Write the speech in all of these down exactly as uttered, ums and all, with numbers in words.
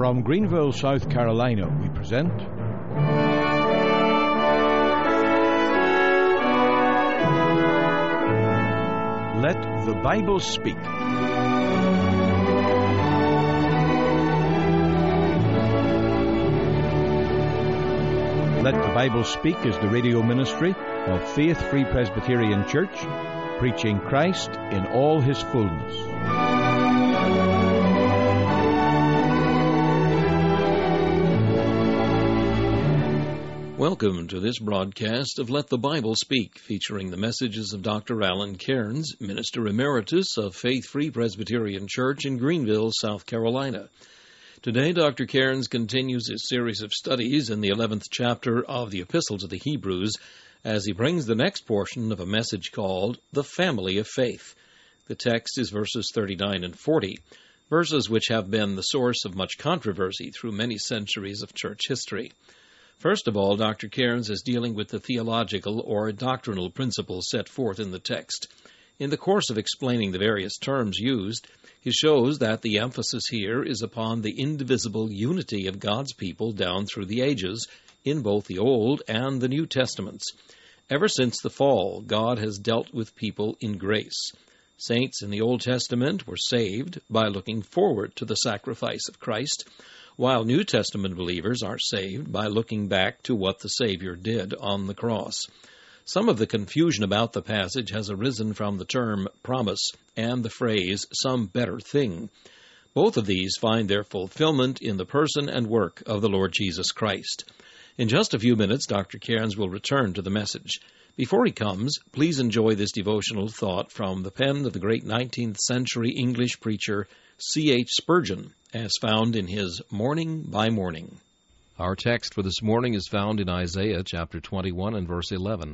From Greenville, South Carolina, we present Let the Bible Speak. Let the Bible Speak is the radio ministry of Faith Free Presbyterian Church, preaching Christ in all His fullness. Welcome to this broadcast of Let the Bible Speak, featuring the messages of Doctor Alan Cairns, Minister Emeritus of Faith Free Presbyterian Church in Greenville, South Carolina. Today, Doctor Cairns continues his series of studies in the eleventh chapter of the Epistle to the Hebrews as he brings the next portion of a message called The Family of Faith. The text is verses thirty-nine and forty, verses which have been the source of much controversy through many centuries of church history. First of all, Doctor Cairns is dealing with the theological or doctrinal principles set forth in the text. In the course of explaining the various terms used, he shows that the emphasis here is upon the indivisible unity of God's people down through the ages, in both the Old and the New Testaments. Ever since the fall, God has dealt with people in grace. Saints in the Old Testament were saved by looking forward to the sacrifice of Christ, while New Testament believers are saved by looking back to what the Savior did on the cross. Some of the confusion about the passage has arisen from the term promise and the phrase some better thing. Both of these find their fulfillment in the person and work of the Lord Jesus Christ. In just a few minutes, Doctor Cairns will return to the message. Before he comes, please enjoy this devotional thought from the pen of the great nineteenth century English preacher C H Spurgeon, as found in his Morning by Morning. Our text for this morning is found in Isaiah chapter twenty-one and verse eleven.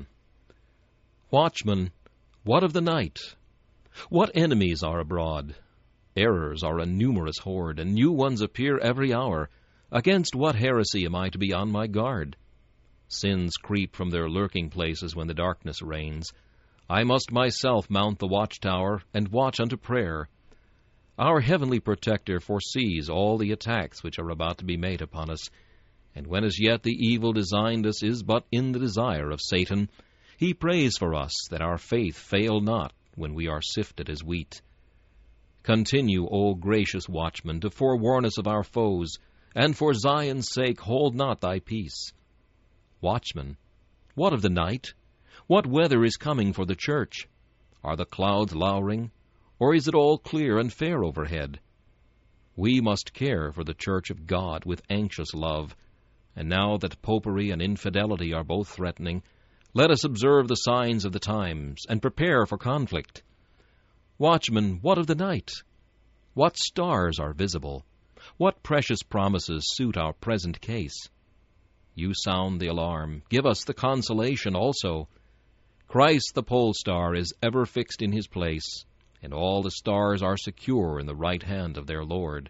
Watchman, what of the night? What enemies are abroad? Errors are a numerous horde, and new ones appear every hour. Against what heresy am I to be on my guard? Sins creep from their lurking places when the darkness reigns. I must myself mount the watchtower and watch unto prayer. Our heavenly protector foresees all the attacks which are about to be made upon us, and when as yet the evil designed us is but in the desire of Satan, he prays for us that our faith fail not when we are sifted as wheat. Continue, O gracious watchman, to forewarn us of our foes, and for Zion's sake hold not thy peace. Watchman, what of the night? What weather is coming for the church? Are the clouds lowering, or is it all clear and fair overhead? We must care for the church of God with anxious love, and now that popery and infidelity are both threatening, let us observe the signs of the times, and prepare for conflict. Watchman, what of the night? What stars are visible? What precious promises suit our present case? You sound the alarm. Give us the consolation also. Christ the pole star is ever fixed in his place, and all the stars are secure in the right hand of their Lord.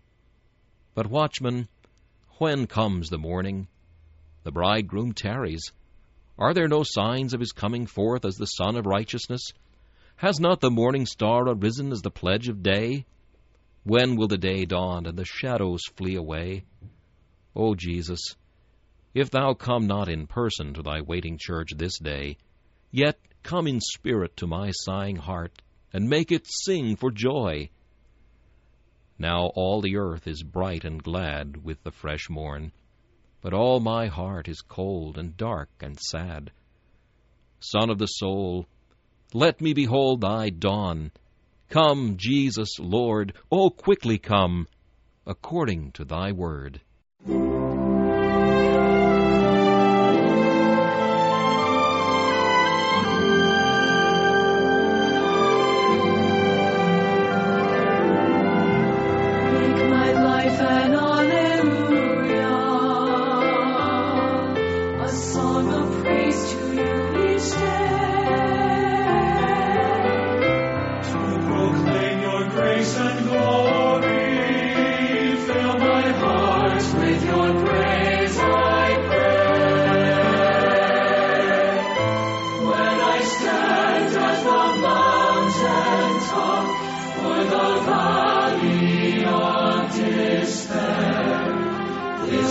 But, watchman, when comes the morning? The bridegroom tarries. Are there no signs of his coming forth as the Son of Righteousness? Has not the morning star arisen as the pledge of day? When will the day dawn and the shadows flee away? O Jesus, if thou come not in person to thy waiting church this day, yet come in spirit to my sighing heart, and make it sing for joy. Now all the earth is bright and glad with the fresh morn, but all my heart is cold and dark and sad. Son of the soul, let me behold thy dawn. Come, Jesus, Lord, O quickly come, according to thy word. For the valley of despair.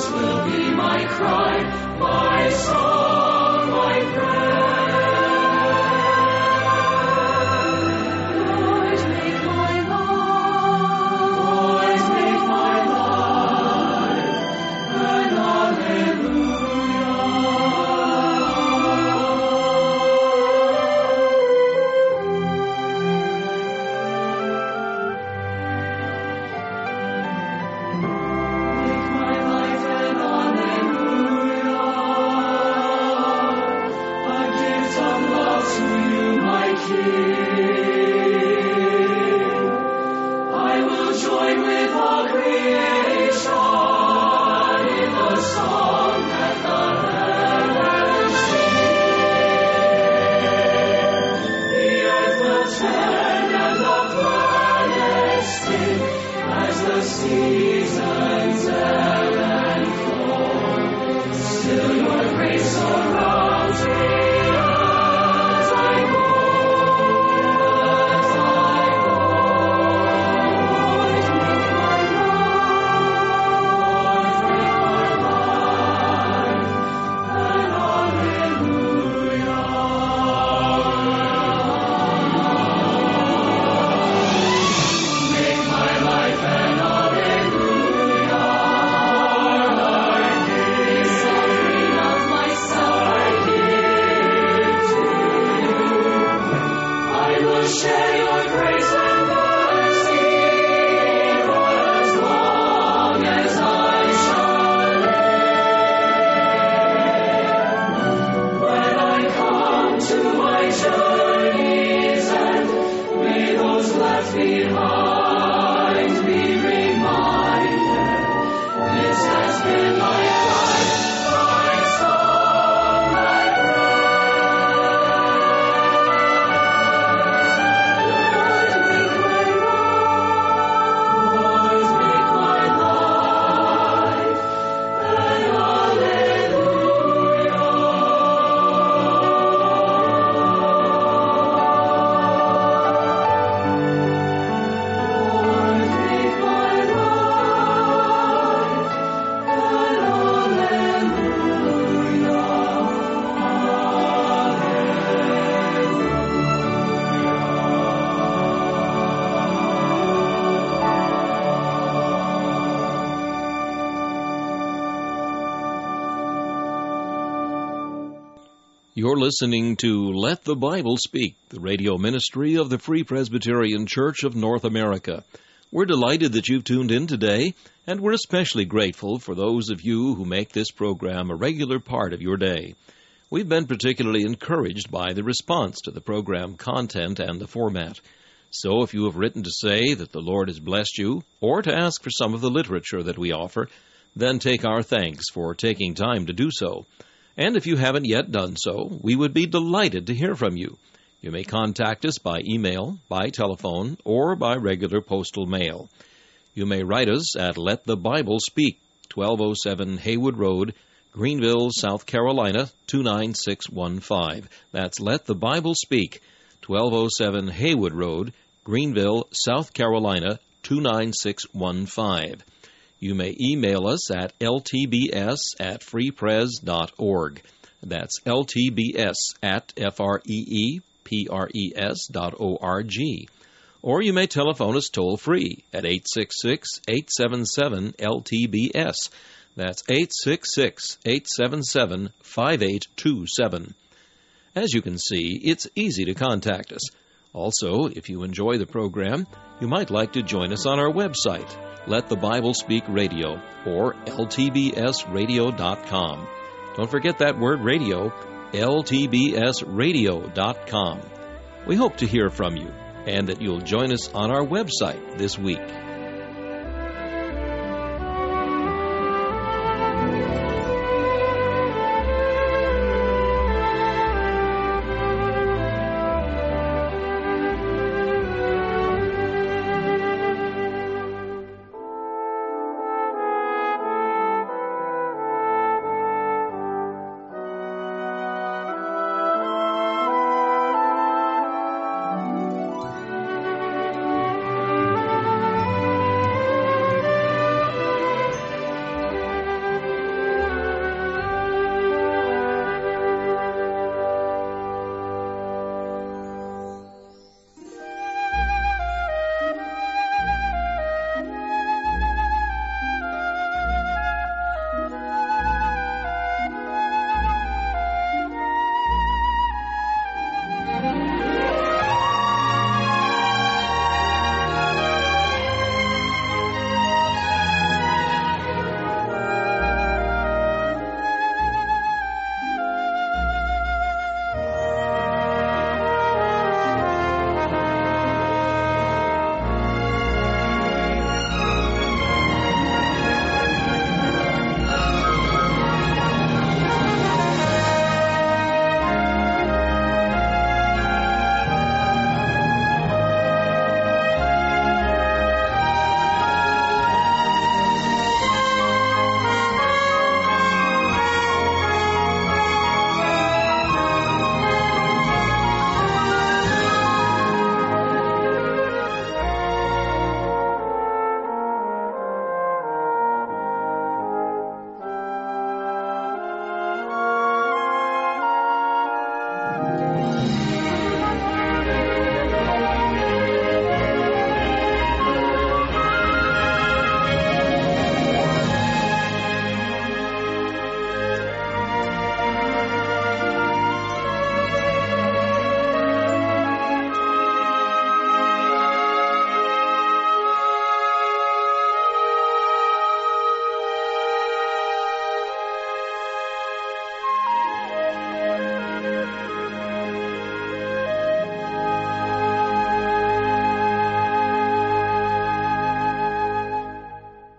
You're listening to Let the Bible Speak, the radio ministry of the Free Presbyterian Church of North America. We're delighted that you've tuned in today, and we're especially grateful for those of you who make this program a regular part of your day. We've been particularly encouraged by the response to the program content and the format. So if you have written to say that the Lord has blessed you, or to ask for some of the literature that we offer, then take our thanks for taking time to do so. And if you haven't yet done so, we would be delighted to hear from you. You may contact us by email, by telephone, or by regular postal mail. You may write us at Let the Bible Speak, twelve oh seven Haywood Road, Greenville, South Carolina, two nine six one five. That's Let the Bible Speak, twelve oh seven Haywood Road, Greenville, South Carolina, two nine six one five. You may email us at L T B S at freepres dot org. That's L T B S at F R E E P R E S dot O R G. Or you may telephone us toll-free at eight six six, eight seven seven, L T B S. That's eight six six, eight seven seven, five eight two seven. As you can see, it's easy to contact us. Also, if you enjoy the program, you might like to join us on our website, Let the Bible Speak Radio, or L T B S radio dot com. Don't forget that word radio, L T B S radio dot com. We hope to hear from you, and that you'll join us on our website this week.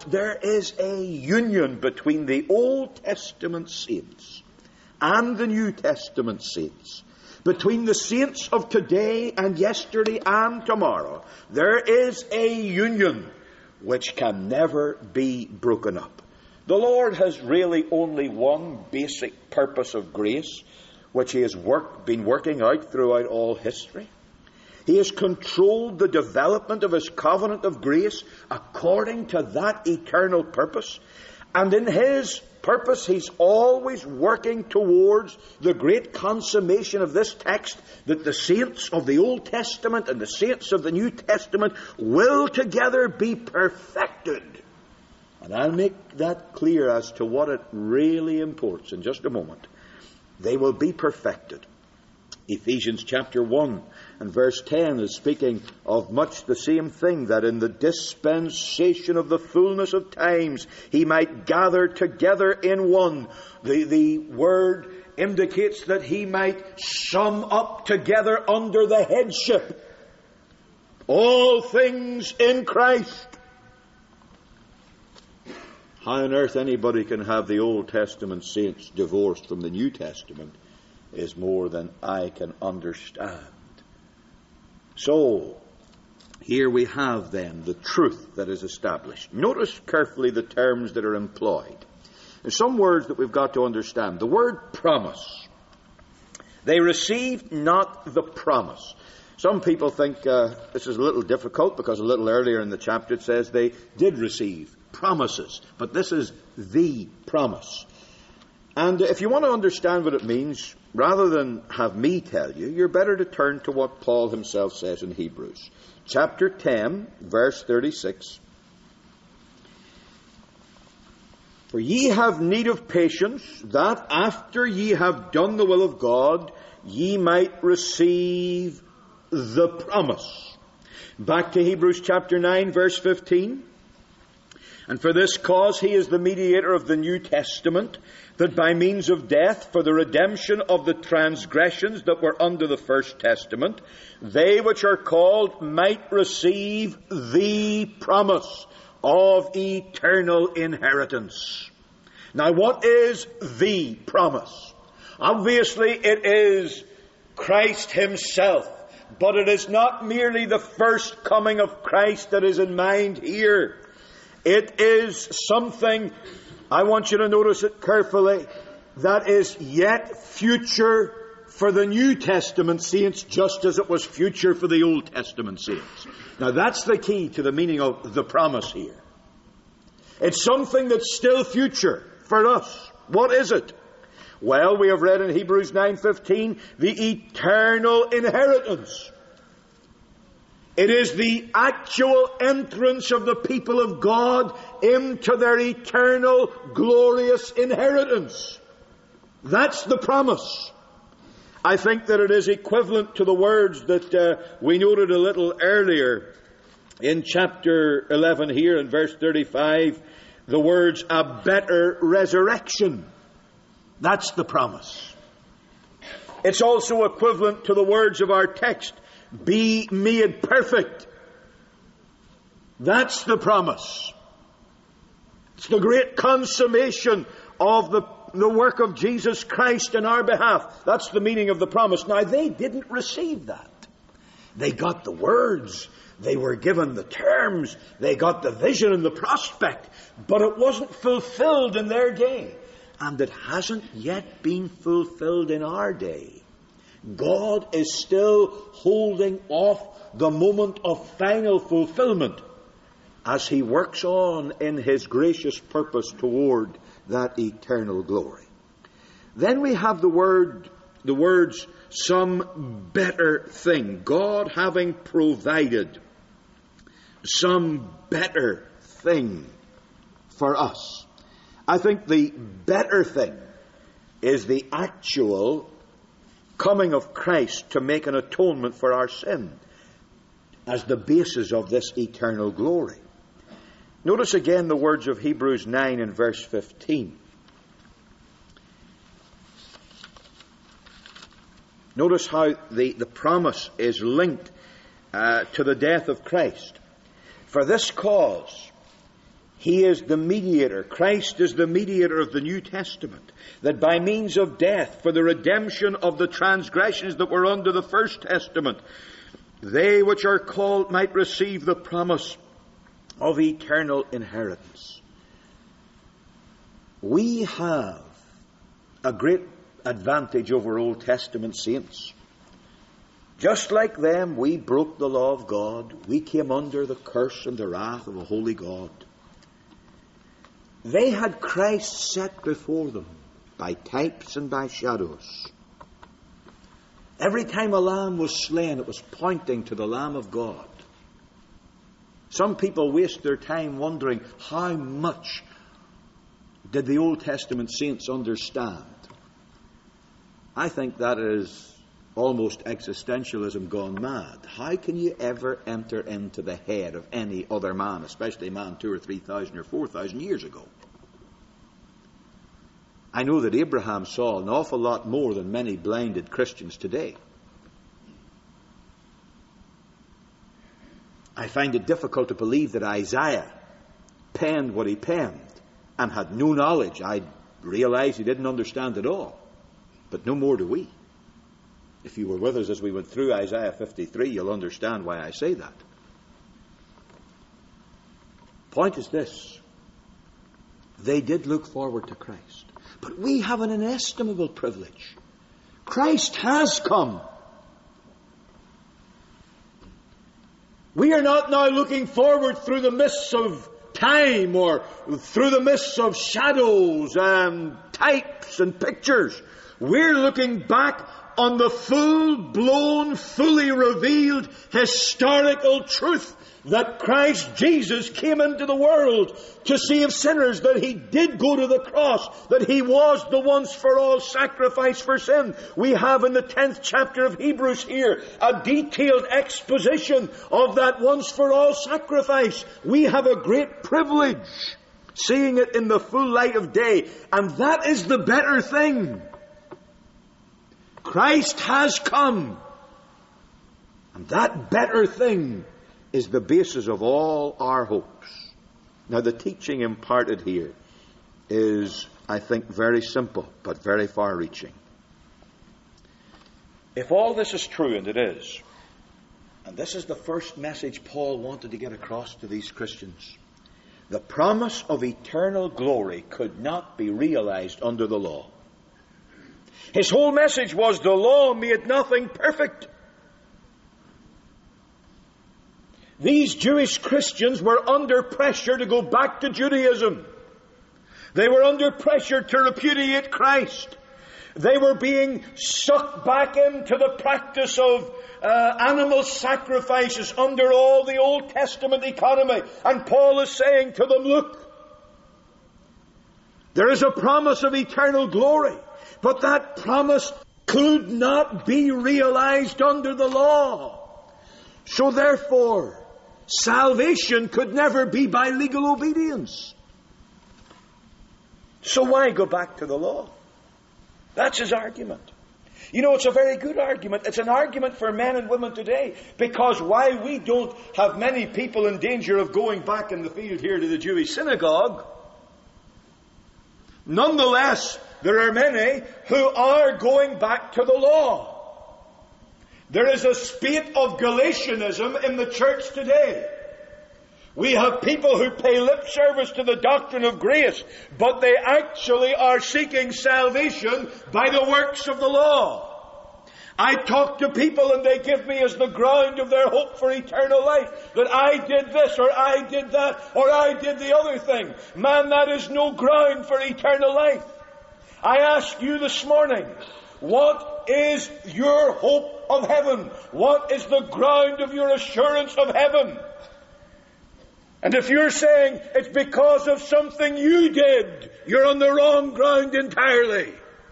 there is a union between the Old Testament saints and the New Testament saints. Between the saints of today and yesterday and tomorrow, there is a union which can never be broken up. The Lord has really only one basic purpose of grace, which He has worked, been working out throughout all history. He has controlled the development of His covenant of grace according to that eternal purpose. And in His purpose, He's always working towards the great consummation of this text, that the saints of the Old Testament and the saints of the New Testament will together be perfected. And I'll make that clear as to what it really imports in just a moment. They will be perfected. Ephesians chapter one and verse ten is speaking of much the same thing, that in the dispensation of the fullness of times He might gather together in one. The, the word indicates that He might sum up together under the headship all things in Christ. How on earth anybody can have the Old Testament saints divorced from the New Testament is more than I can understand. So, here we have then the truth that is established. Notice carefully the terms that are employed. There's some words that we've got to understand. The word promise. They received not the promise. Some people think uh, this is a little difficult because a little earlier in the chapter it says they did receive promises. But this is the promise. And if you want to understand what it means, rather than have me tell you, you're better to turn to what Paul himself says in Hebrews. Chapter ten, verse thirty-six. For ye have need of patience, that after ye have done the will of God, ye might receive the promise. Back to Hebrews chapter nine, verse fifteen. And for this cause He is the mediator of the New Testament, that by means of death, for the redemption of the transgressions that were under the first testament, they which are called might receive the promise of eternal inheritance. Now, what is the promise? Obviously, it is Christ Himself, but it is not merely the first coming of Christ that is in mind here. It is something, I want you to notice it carefully, that is yet future for the New Testament saints, just as it was future for the Old Testament saints. Now that's the key to the meaning of the promise here. It's something that's still future for us. What is it? Well, we have read in Hebrews nine fifteen, the eternal inheritance. It is the actual entrance of the people of God into their eternal, glorious inheritance. That's the promise. I think that it is equivalent to the words that uh, we noted a little earlier in chapter eleven here in verse thirty-five, the words, a better resurrection. That's the promise. It's also equivalent to the words of our text, be made perfect. That's the promise. It's the great consummation of the, the work of Jesus Christ in our behalf. That's the meaning of the promise. Now, they didn't receive that. They got the words. They were given the terms. They got the vision and the prospect. But it wasn't fulfilled in their day. And it hasn't yet been fulfilled in our day. God is still holding off the moment of final fulfillment as He works on in His gracious purpose toward that eternal glory. Then we have the word, the words, some better thing. God having provided some better thing for us. I think the better thing is the actual coming of Christ to make an atonement for our sin as the basis of this eternal glory. Notice again the words of Hebrews nine and verse fifteen. Notice how the, the promise is linked uh, to the death of Christ. For this cause He is the mediator. Christ is the mediator of the New Testament, that by means of death, for the redemption of the transgressions that were under the First Testament, they which are called might receive the promise of eternal inheritance. We have a great advantage over Old Testament saints. Just like them, we broke the law of God. We came under the curse and the wrath of a holy God. They had Christ set before them by types and by shadows. Every time a lamb was slain, it was pointing to the Lamb of God. Some people waste their time wondering how much did the Old Testament saints understand. I think that is almost existentialism gone mad. How can you ever enter into the head of any other man, especially a man two or three thousand or four thousand years ago? I know that Abraham saw an awful lot more than many blinded Christians today. I find it difficult to believe that Isaiah penned what he penned and had no knowledge. I realize he didn't understand it all, but no more do we. If you were with us as we went through Isaiah fifty-three, you'll understand why I say that. Point is this: they did look forward to Christ. But we have an inestimable privilege. Christ has come. We are not now looking forward through the mists of time or through the mists of shadows and types and pictures. We're looking back on the full-blown, fully revealed historical truth that Christ Jesus came into the world to save sinners, that He did go to the cross, that He was the once-for-all sacrifice for sin. We have in the tenth chapter of Hebrews here a detailed exposition of that once-for-all sacrifice. We have a great privilege seeing it in the full light of day, and that is the better thing. Christ has come, and that better thing is the basis of all our hopes. Now, the teaching imparted here is, I think, very simple, but very far-reaching. If all this is true, and it is, and this is the first message Paul wanted to get across to these Christians, the promise of eternal glory could not be realized under the law. His whole message was the law made nothing perfect. These Jewish Christians were under pressure to go back to Judaism. They were under pressure to repudiate Christ. They were being sucked back into the practice of uh, animal sacrifices under all the Old Testament economy. And Paul is saying to them, look, there is a promise of eternal glory. But that promise could not be realized under the law. So therefore, salvation could never be by legal obedience. So why go back to the law? That's his argument. You know, it's a very good argument. It's an argument for men and women today. Because while we don't have many people in danger of going back in the field here to the Jewish synagogue, nonetheless, there are many who are going back to the law. There is a spate of Galatianism in the church today. We have people who pay lip service to the doctrine of grace, but they actually are seeking salvation by the works of the law. I talk to people and they give me as the ground of their hope for eternal life that I did this or I did that or I did the other thing. Man, that is no ground for eternal life. I ask you this morning, what is your hope of heaven? What is the ground of your assurance of heaven? And if you're saying it's because of something you did, you're on the wrong ground entirely.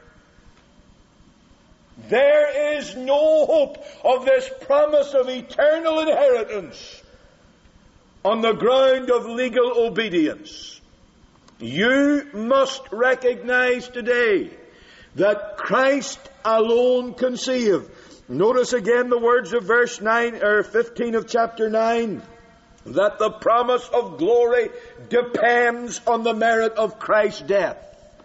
There is no hope of this promise of eternal inheritance on the ground of legal obedience. You must recognize today that Christ alone can save. Notice again the words of verse nine or fifteen of chapter nine. that the promise of glory depends on the merit of Christ's death.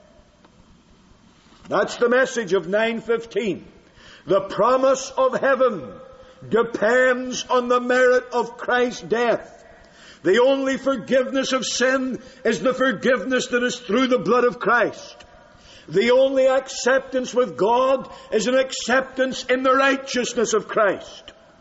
That's the message of nine fifteen. The promise of heaven depends on the merit of Christ's death. The only forgiveness of sin is the forgiveness that is through the blood of Christ. The only acceptance with God is an acceptance in the righteousness of Christ.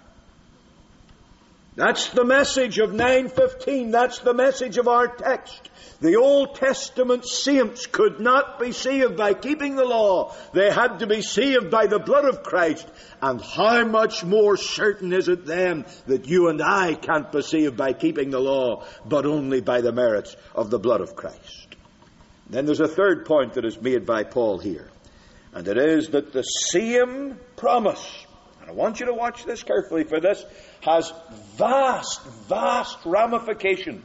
That's the message of nine fifteen. That's the message of our text. The Old Testament saints could not be saved by keeping the law. They had to be saved by the blood of Christ. And how much more certain is it then that you and I can't be saved by keeping the law, but only by the merits of the blood of Christ. Then there's a third point that is made by Paul here. And it is that the same promise, and I want you to watch this carefully, for this has vast, vast ramifications.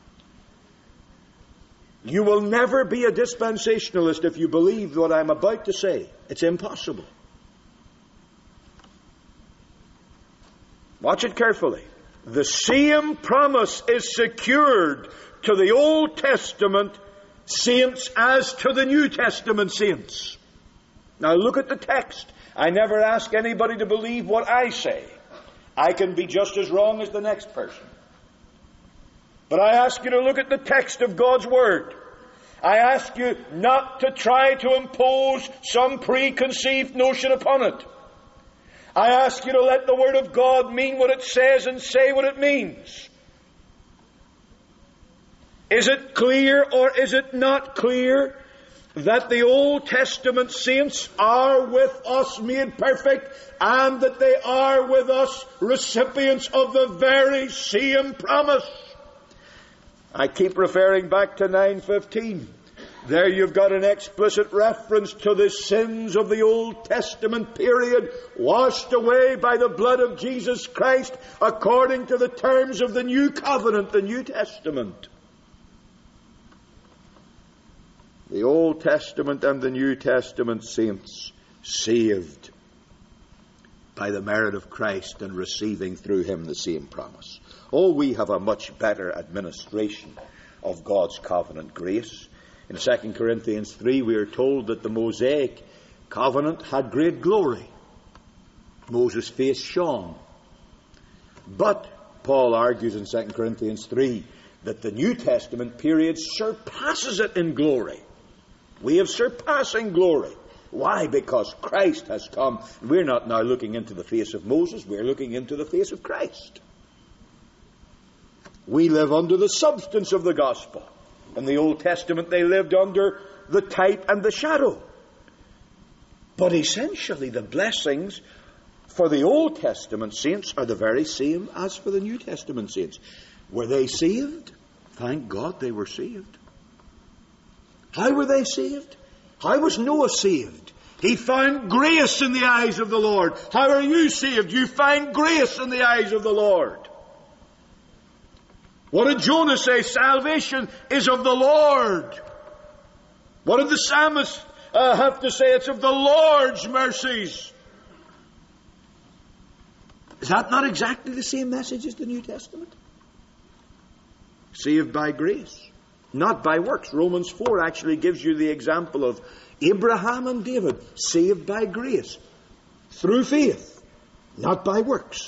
You will never be a dispensationalist if you believe what I'm about to say. It's impossible. Watch it carefully. The same promise is secured to the Old Testament saints as to the New Testament saints. Now look at the text. I never ask anybody to believe what I say. I can be just as wrong as the next person. But I ask you to look at the text of God's Word. I ask you not to try to impose some preconceived notion upon it. I ask you to let the Word of God mean what it says and say what it means. Is it clear or is it not clear that the Old Testament saints are with us made perfect, and that they are with us recipients of the very same promise? I keep referring back to nine fifteen. There you've got an explicit reference to the sins of the Old Testament period, washed away by the blood of Jesus Christ, according to the terms of the New Covenant, the New Testament. The Old Testament and the New Testament saints saved by the merit of Christ and receiving through Him the same promise. Oh, we have a much better administration of God's covenant grace. In Second Corinthians three, we are told that the Mosaic covenant had great glory. Moses' face shone. But Paul argues in Second Corinthians three that the New Testament period surpasses it in glory. We have surpassing glory. Why? Because Christ has come. We're not now looking into the face of Moses. We're looking into the face of Christ. We live under the substance of the gospel. In the Old Testament, they lived under the type and the shadow. But essentially, the blessings for the Old Testament saints are the very same as for the New Testament saints. Were they saved? Thank God they were saved. How were they saved? How was Noah saved? He found grace in the eyes of the Lord. How are you saved? You find grace in the eyes of the Lord. What did Jonah say? Salvation is of the Lord. What did the psalmist uh, have to say? It's of the Lord's mercies. Is that not exactly the same message as the New Testament? Saved by grace, not by works. Romans four actually gives you the example of Abraham and David, saved by grace, through faith, not by works.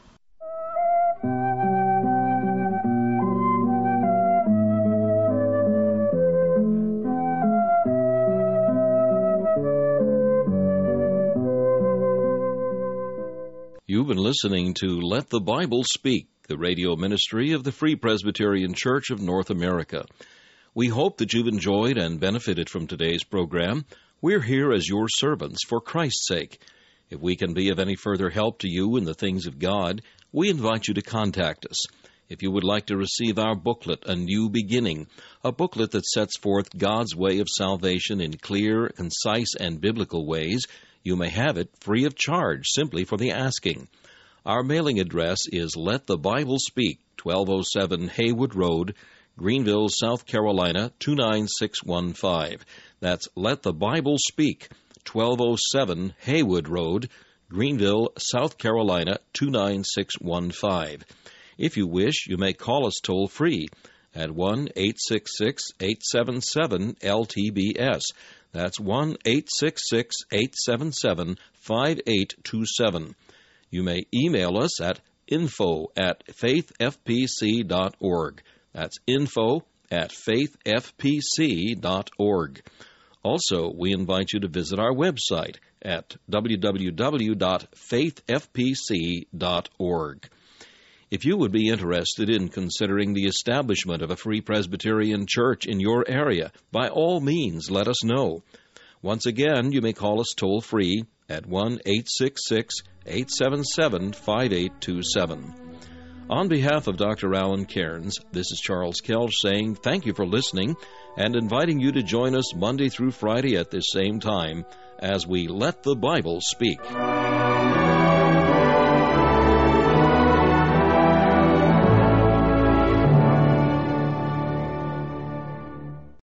You've been listening to Let the Bible Speak, the radio ministry of the Free Presbyterian Church of North America. We hope that you've enjoyed and benefited from today's program. We're here as your servants for Christ's sake. If we can be of any further help to you in the things of God, we invite you to contact us. If you would like to receive our booklet, A New Beginning, a booklet that sets forth God's way of salvation in clear, concise, and biblical ways, you may have it free of charge, simply for the asking. Our mailing address is Let the Bible Speak, twelve oh seven Haywood Road, Greenville, South Carolina, two nine six one five. That's Let the Bible Speak, twelve oh seven Haywood Road, Greenville, South Carolina, two nine six one five. If you wish, you may call us toll-free at one eight six six, eight seven seven, L T B S. That's one eight six six, eight seven seven, five eight two seven. You may email us at info at faith f p c dot org. That's info at faith f p c dot org. Also, we invite you to visit our website at w w w dot faith f p c dot org. If you would be interested in considering the establishment of a Free Presbyterian Church in your area, by all means, let us know. Once again, you may call us toll-free at one eight six six, eight seven seven, five eight two seven. On behalf of Doctor Alan Cairns, this is Charles Kelch saying thank you for listening and inviting you to join us Monday through Friday at this same time as we let the Bible speak.